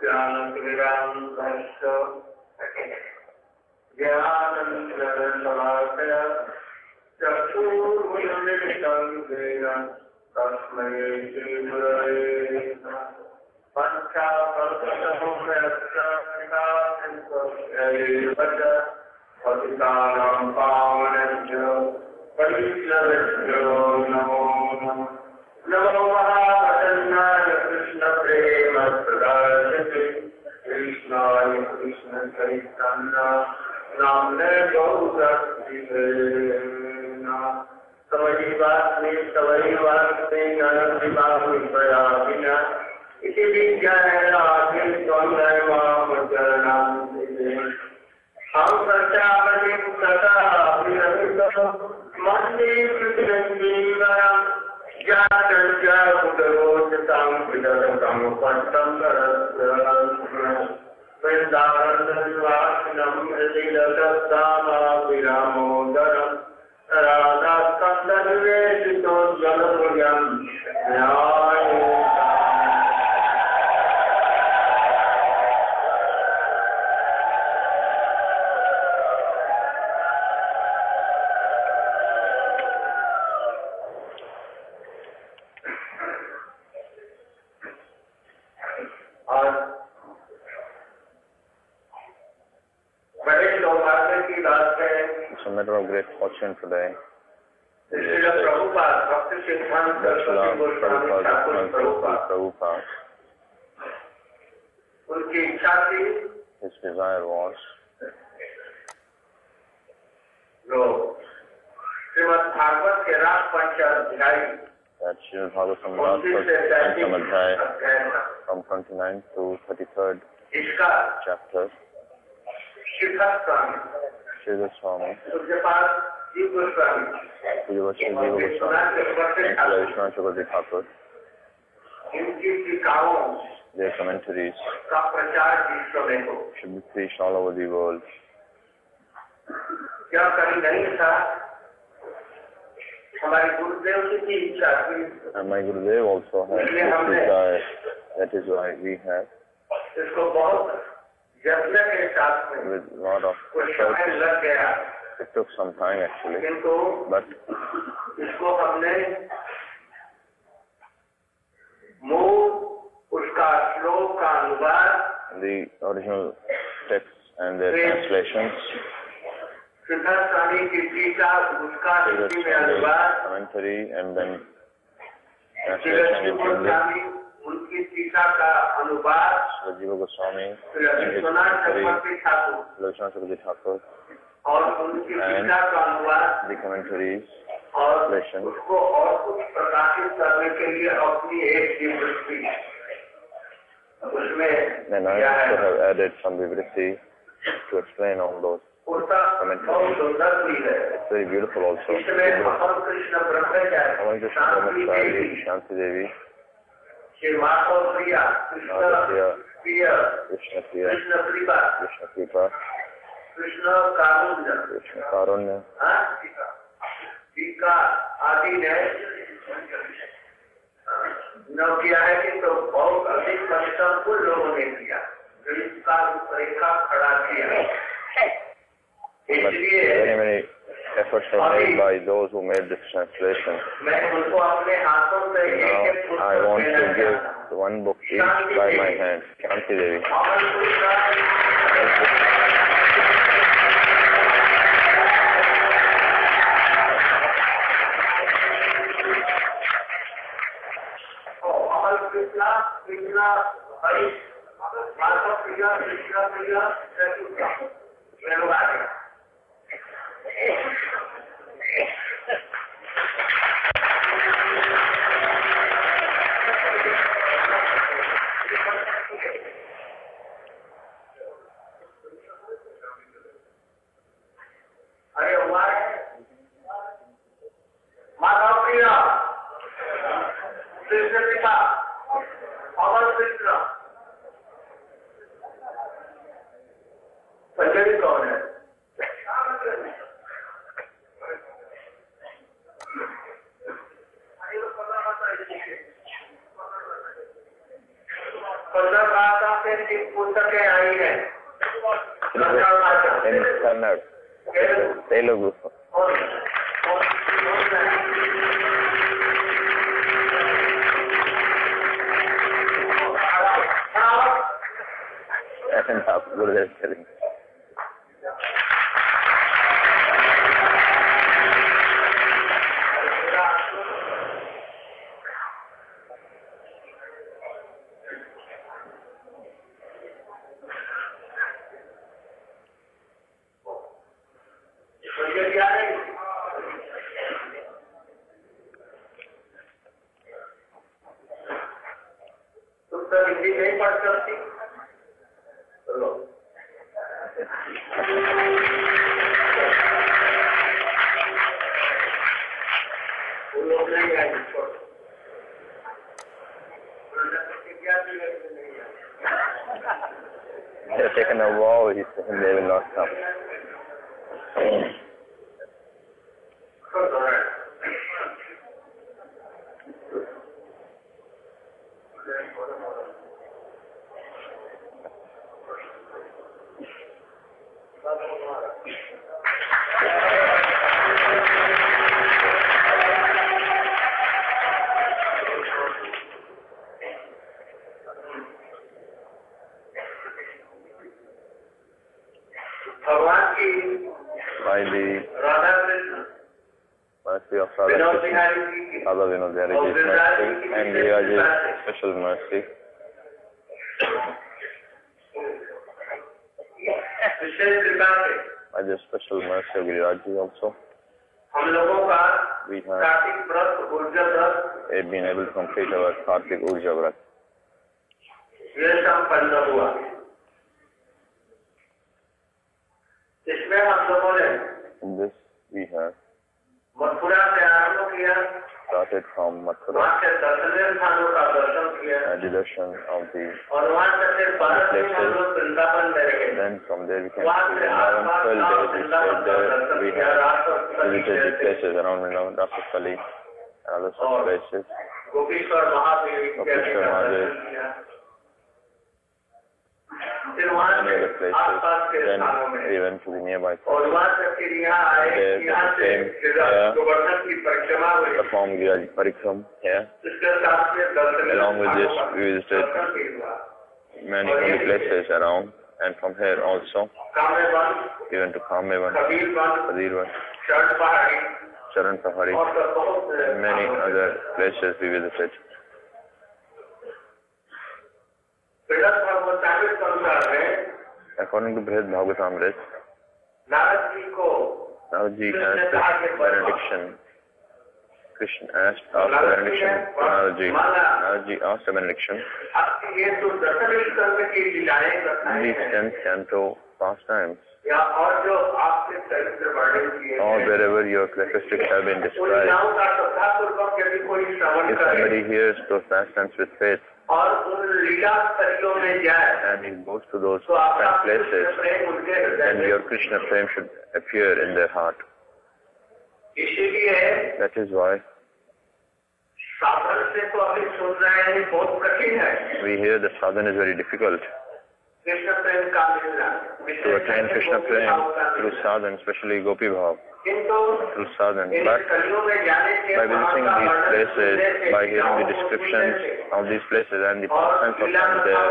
ज्ञानक्रीडान्तश्च ज्ञानञ्जनशलाकय चक्षुर्मिलितं येन तस्मै श्रीगुरवे नमः। पञ्चाकल्पतरुभ्यश्च पतितानां पावनेभ्यो वैष्णवेभ्यो नमो नमः। नमो महावदन्नाय कृष्णप्रेमप्रदायते कृष्णाय कृष्णचैतन्य नाम्ने गौरक्षिते नमः। तवैवास्मि नरसिंहाविना इति विज्ञानादि त्वमेवावचरणान्ते। हम प्रत्यावधिं तथा विरमितः मन्ये कृतिरञ्जीवनं ज्ञातस्य उदरोचतां विदरतं पट्टं वृन्दावननिवासिनं हृदि लसत्तामाविरामोदरं राधास्कन्दनिवेशितोज्ज्वलपुर्यं न्याये। It's a matter of great fortune today. His desire was that Srimad Bhagavatam Pancham Adhyaya from 29th to 33rd chapter, Srila Swami, Pujya Jiva Goswami, and Vishwanath Chakravarti Thakur, their commentaries should be preached all over the world. And my Gurudev also has this desire. That is why we have, with a lot of effort, it took some time actually, but the original texts and their translations, commentary and then translation in Hindi, Jiva Goswami and his commentary, Vishwanath Chakravarti Thakur, and the commentaries, translation. Then I also have added some vivritti to explain all those commentaries. It's very beautiful also. Amal Krishna Brahmachari, Shanti Devi, Madhya, Krishna Priya, Krishna Kripa, Krishna Karunya, आदि ने न किया है कि तो बहुत अधिक परिश्रम कुछ लोगों ने किया जो इसका रूपरेखा खड़ा किया। इसलिए very many efforts were made by those who made this translation. मैं उनको अपने हाथों से एक-एक I want to give one book each by my hand. Shanti Devi. Krishna, Hari, Mata Priya, Krishna Priya, Krishna. अरे वाह, माता प्रिया, कृष्ण पिता, अमर कृष्ण, पुस्तकें आई हैं in Kannada, Telugu. And Gurudev telling. Hindi नहीं पढ़ सकती चलो वो लोग नहीं आएंगे They're taking a vow, he said, they will not come. By the mercy of Radha Krishna, Radha Vinodhyari's mercy, and Giri's special mercy. By the special mercy of Giriraji also, we have been able to complete our Kartik Urja Vrat. In this we have started from Mathura, darshan of the places. Then from there we can see Vrindavan. 12 days we stayed there. We have visited the places around Vrindavan, Rasasali, and other such places. Gopishwar Mahadev. Many other places. Then we went to the nearby places. There we came here, performed Giriraji Parikram here. Along with this, we visited many other places around, and from here also, we went to Kamevan, Kadirvan, Charan Pahari, and many other places we visited. According to Brihad Bhagavatamrita, Naradji asked this benediction. Krishna asked after benediction to Naradji. Naradji asked a benediction. These 10 canto pastimes, or wherever your characteristics have been described, if somebody hears those pastimes with faith, and he goes to those places, then your Krishna flame should appear in their heart. That is why we hear the sadhana is very difficult. To attain Krishna flame through sadhana, especially Gopi Bhav, through sadhana. But by visiting these places, by hearing the descriptions of these places and the pastimes of them there,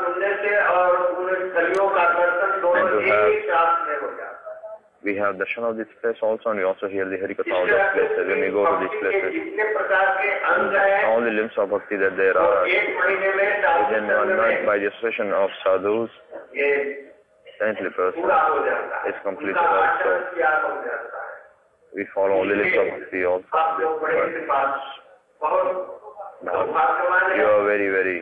and to have, we have darshan of this place also, and we also hear the Harikatha of those places when we go to these places. And all the limbs of bhakti that there are, within 1 month, by the association of sadhus, saintly person is completed also. We follow all the limbs of bhakti also. Now, you are very, very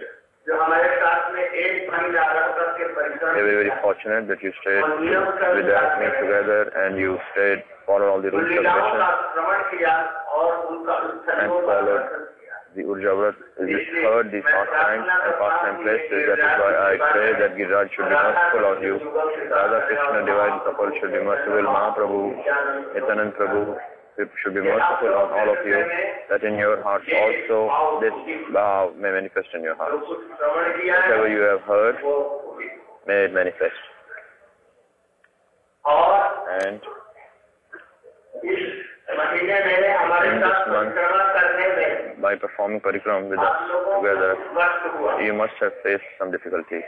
very fortunate that you stayed with me together, and you stayed, followed all the rules of mission, and followed the Urja Vrat, heard the pastime and pastime places. That is why I pray that Giriraj should be merciful on you. Radha Krishna Divine Couple should be merciful. Mahaprabhu, Nityanand Prabhu should be merciful on all of you, that in your hearts also this bhav may manifest in your hearts. Whatever you have heard, May it manifest. And in this month, by performing parikram with us together, you must have faced some difficulties.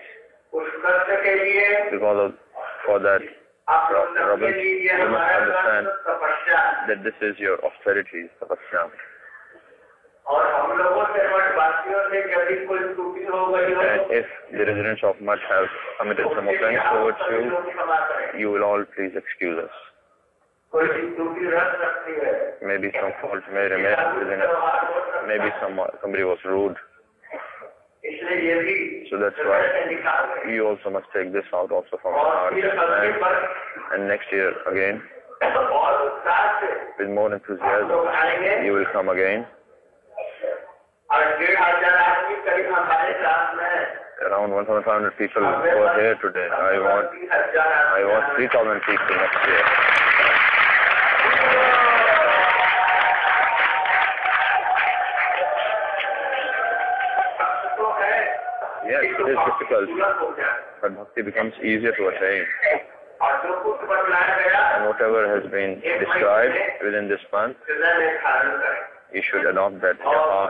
For that, Robin, you must understand that this is your austerity, tapasya. And if the residents of Mutt have committed some offense towards you, you will all please excuse us. Maybe some fault may remain within us. Maybe somebody was rude. So that's why you also must take this out also from our heart. And next year again, with more enthusiasm, you will come again. Around 1,500 people who are here today. I want 3,000 people next year. Yes, it is difficult, but bhakti becomes easier to attain. And whatever has been described within this month, you should adopt that in your heart.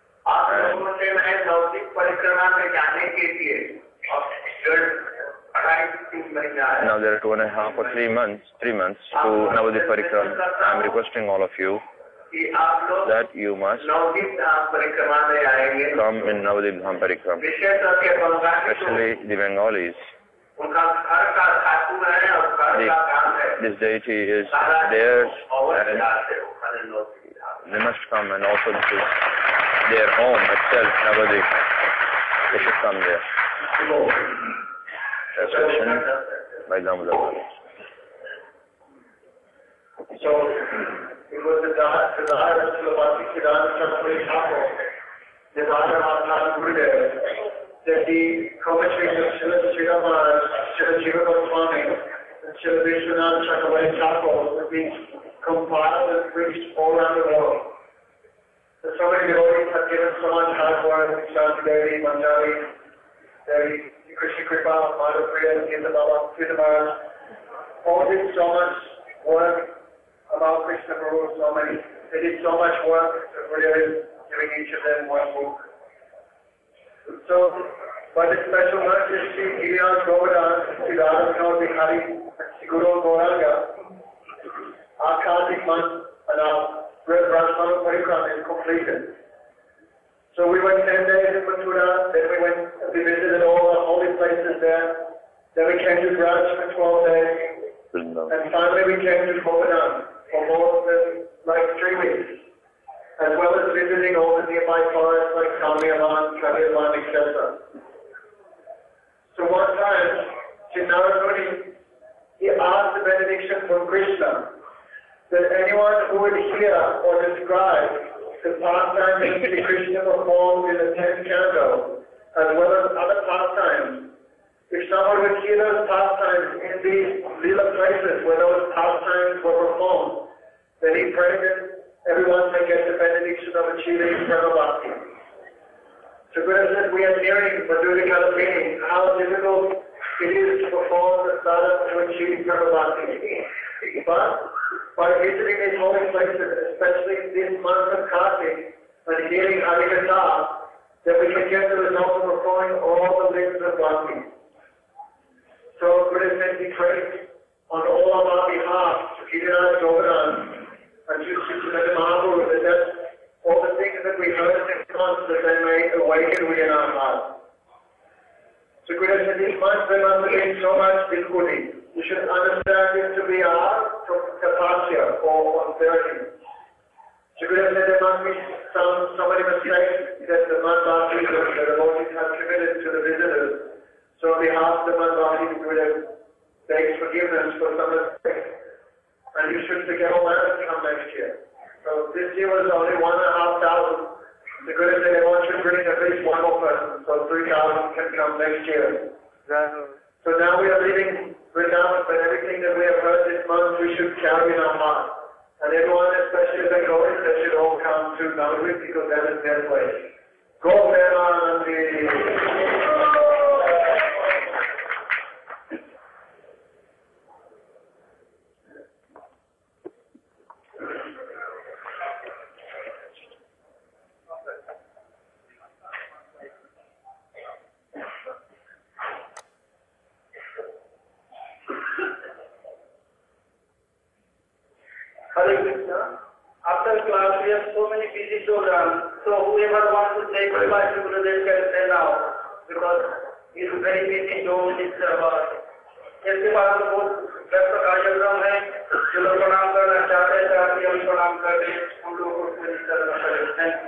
Now there are 2.5 or 3 months to Navadip Parikram. I am requesting all of you that you must come in Navadip Dham Parikram, especially the Bengalis. This deity is theirs and they must come, and also this is their home itself, Navadip. They should come there. Translation by Damodar. So, it was the desire of Srila Siddhanta Saraswati Thakur, the daughter of Thakur Gurudev, that the commentaries of Srila Sridhar Maharaj, Srila Jiva Goswami, and Srila Vishwanath Chakravarti Thakur would be compiled and preached all around the world. So many devotees have given so much hard work, Shanti Devi, Manjari, Devi, Krishna Kripa, Madhav Priya, Gita Baba, Sridhar Maharaj, all did so much work about Krishna Guru, they did so much work, Gurudev is giving each of them one book. So, by the special mercy of Sri Giriaj Govardhan, Sri Radha Vinod Bihari, Sri Guru Gauranga, our Kartik month and our Rajmanu Parikram is completed. So we went 10 days in Mathura, then we visited all the holy places there, then we came to Braj for 12 days, and finally we came to Govardhan for more than 3 weeks, as well as visiting all the nearby forests like Kalmiyavan, Kavirvan, etc. So one time, Sri Narad Muni, he asked the benediction from Krishna that anyone who would hear or describe the pastimes that Sri Krishna performed in the 10th canto, as well as other pastimes, if someone would hear those pastimes in these lila places where those pastimes were performed, then he prayed that everyone may get the benediction of achieving Prema Bhakti. So Gurudev said, we are nearing Madhuri Kalapini, how difficult it is to perform the sadhana to achieve Prema Bhakti. But by visiting these holy places, especially this month of Kartik, and hearing Harikatha, that we can get the result of performing all the limbs of Bhakti. So Gurudev said he prayed on all of our behalf to Giriraj Govardhan and to Srimati Mahaprabhu that all the things that we heard in this month that they may awaken within our hearts. So Gurudev said this month there must have been so much difficulty. You should understand this to be our tapasya or austerity. So Gurudev said there must be so many mistakes that the Madhvasi, the devotees have committed to the visitors. So on behalf of the Madhvasi, Gurudev begs forgiveness for some mistakes. And you should forget all that and come next year. So this year was only 1,500. The Gurudev said everyone should bring at least one more person. So 3,000 can come next year. So now we are leaving Vrindavan, but everything that we have heard this month we should carry in our heart. And everyone, especially the Bengalis, they should all come to Navadvip because that is their place. Go Premanandi! Hare Krishna. After class, we have so many busy programs. So whoever wants to say goodbye to Gurudev can say now, because he is very busy doing his work. इसके बाद बहुत व्यस्त कार्यक्रम है, जो लोग प्रणाम करना चाहते हैं चाहते हम प्रणाम कर दें, हम लोगों को पूरी तरह करते हैं।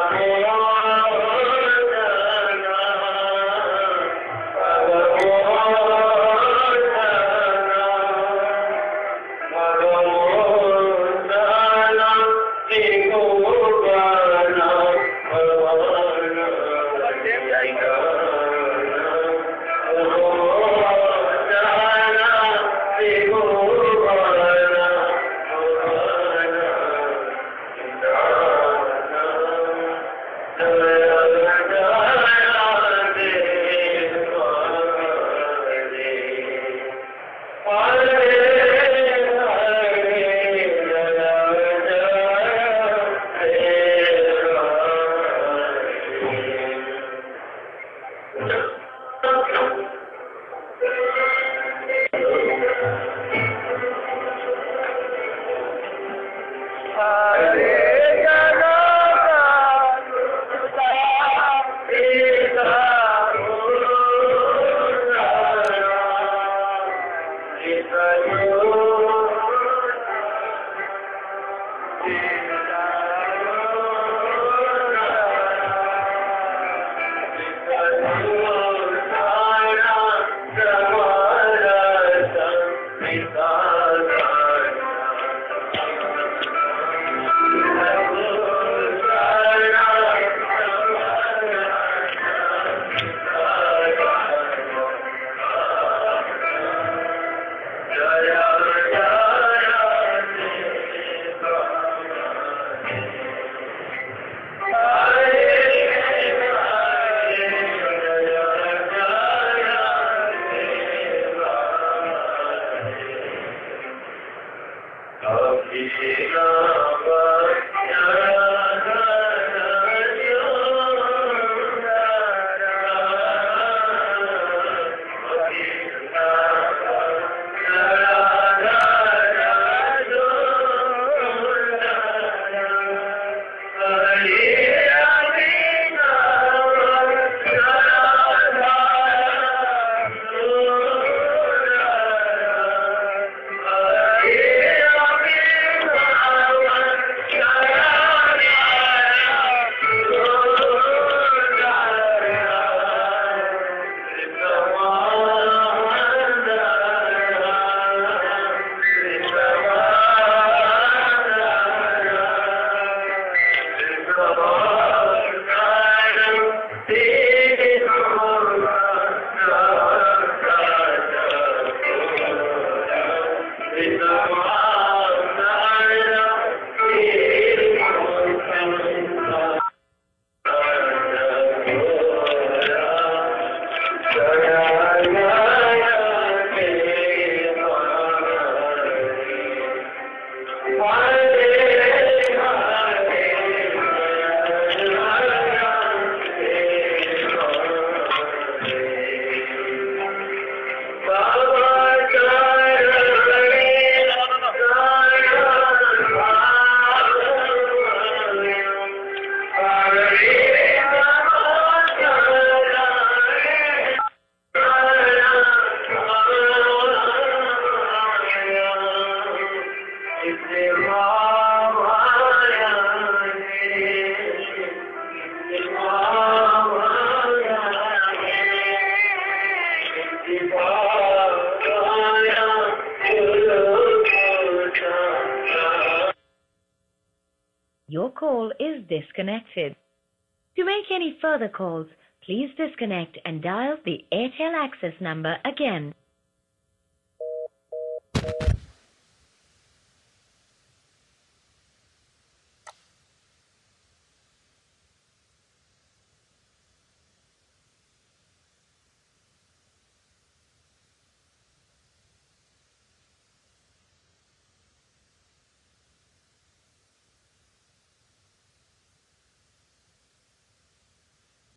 Your call is disconnected. To make any further calls, please disconnect and dial the Airtel access number again.